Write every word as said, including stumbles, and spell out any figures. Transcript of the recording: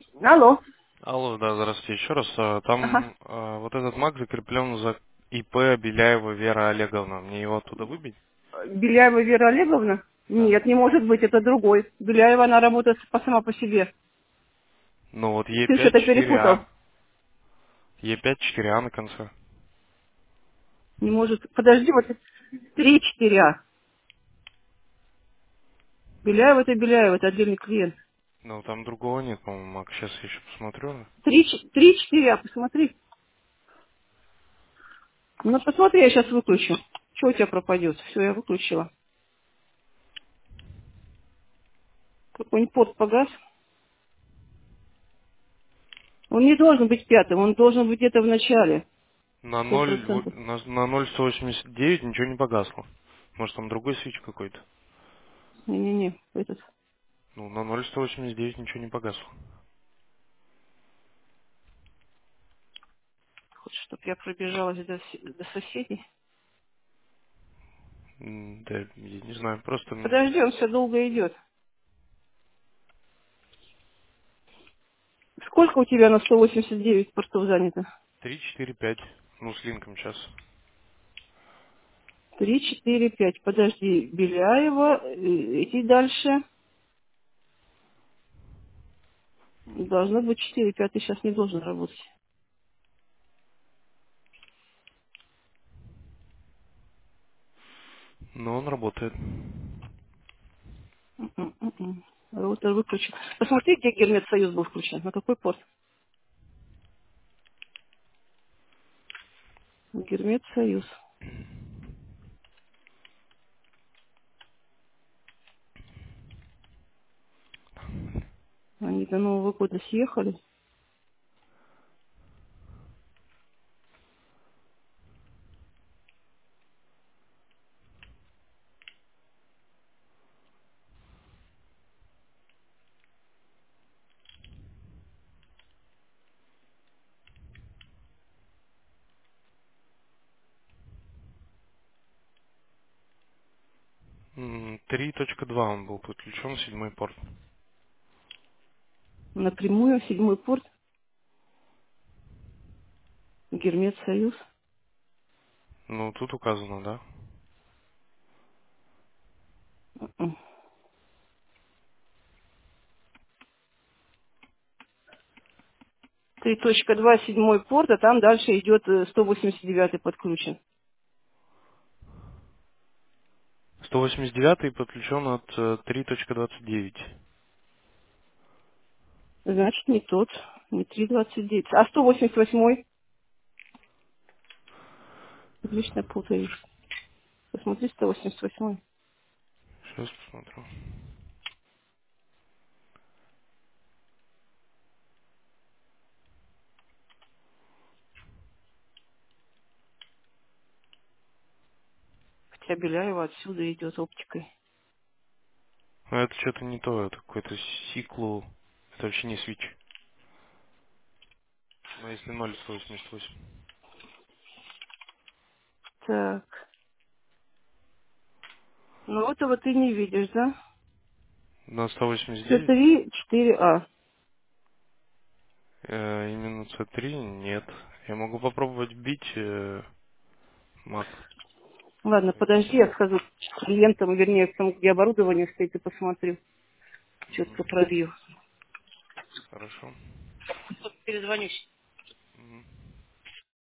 Алло. Алло, да, здравствуйте еще раз. А, Ага. Там а, вот этот маг закреплен за ИП Беляева Вера Олеговна. Мне его оттуда выбить? Беляева Вера Олеговна? Да. Нет, не может быть, это другой. Беляева, она работает по- сама по себе. Ну вот Ты Е5 что-то четыре А. перепутал. Е5 четыре А на конце. Не может. Подожди, вот три-четыре А. Беляева это Беляева, это отдельный клиент. Ну там другого нет, по-моему, маг. Сейчас я еще посмотрю. Три-четыре А, посмотри. Ну, посмотри, я сейчас выключу. Что у тебя пропадет? Все, я выключила. Какой-нибудь порт погас. Он не должен быть пятым, он должен быть где-то в начале. На Сто ноль, вот, процентов. на, на ноль сто восемьдесят девять ничего не погасло. Может там другой свич какой-то? Не-не-не, этот. Ну, на ноль сто восемьдесят девять ничего не погасло. Хочешь, чтобы я пробежалась до, с- до соседей? М, Да, я не знаю, просто м, Подожди, он все долго идет. Сколько у тебя на сто восемьдесят девять портов занято? три, четыре, пять. Ну, с линком сейчас. Три, четыре, пять. Подожди, Беляева, э, иди дальше. Должно быть четыре, пятый сейчас не должен работать. Но он работает. М, м, м. Роутер выключен. Посмотри, где Гермет Союз был включен. На какой порт? Гермет Союз. Они до Нового года съехали. М, три точка два он был подключен, седьмой порт. Напрямую, седьмой порт. Гермет Союз. Ну, тут указано, да. М. три точка два, седьмой порт, а там дальше идет э, сто восемьдесят девятый подключен. сто восемьдесят девятый подключен от э, три точка двадцать девять. Значит, не тот, не три двадцать девять. А сто восемьдесят восьмой? Отлично путаюсь. Посмотри, сто восемьдесят восьмой. Сейчас посмотрю. Хотя Беляева отсюда идет оптикой. Ну, это что-то не то, это какой-то сиклу. Это вообще не свич. Но если ноль сто восемьдесят восемь. Так, ну этого ты не видишь, да? На сто восемьдесят С девять? три, четыре А. Э, именно c три нет. Я могу попробовать бить э, маг. Ладно, подожди, я схожу к клиентам, вернее, к тому, где оборудование стоит, и посмотрю. Четко Мгм. пробью. Хорошо. Перезвоню. Мгм.